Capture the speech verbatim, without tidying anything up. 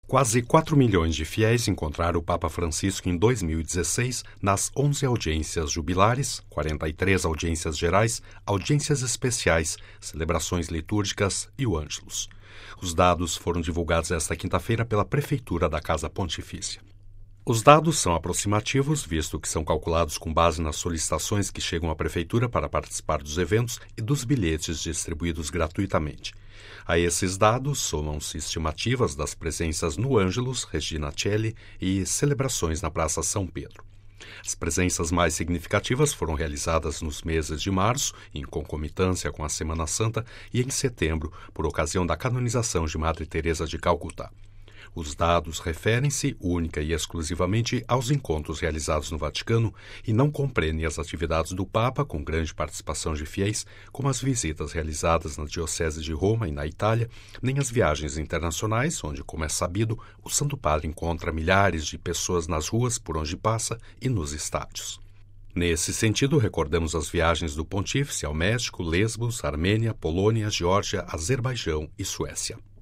Quase quatro milhões de fiéis encontraram o Papa Francisco em dois mil e dezesseis nas onze audiências jubilares, quarenta e três audiências gerais, audiências especiais, celebrações litúrgicas e o Ângelus. Os dados foram divulgados esta quinta-feira pela Prefeitura da Casa Pontifícia. Os dados são aproximativos, visto que são calculados com base nas solicitações que chegam à Prefeitura para participar dos eventos e dos bilhetes distribuídos gratuitamente. A esses dados somam-se estimativas das presenças no Ângelus, Regina Coeli e celebrações na Praça São Pedro. As presenças mais significativas foram realizadas nos meses de março, em concomitância com a Semana Santa, e em setembro, por ocasião da canonização de Madre Teresa de Calcutá. Os dados referem-se única e exclusivamente aos encontros realizados no Vaticano e não compreendem as atividades do Papa, com grande participação de fiéis, como as visitas realizadas na Diocese de Roma e na Itália, nem as viagens internacionais, onde, como é sabido, o Santo Padre encontra milhares de pessoas nas ruas por onde passa e nos estádios. Nesse sentido, recordamos as viagens do Pontífice ao México, Lesbos, Armênia, Polônia, Geórgia, Azerbaijão e Suécia.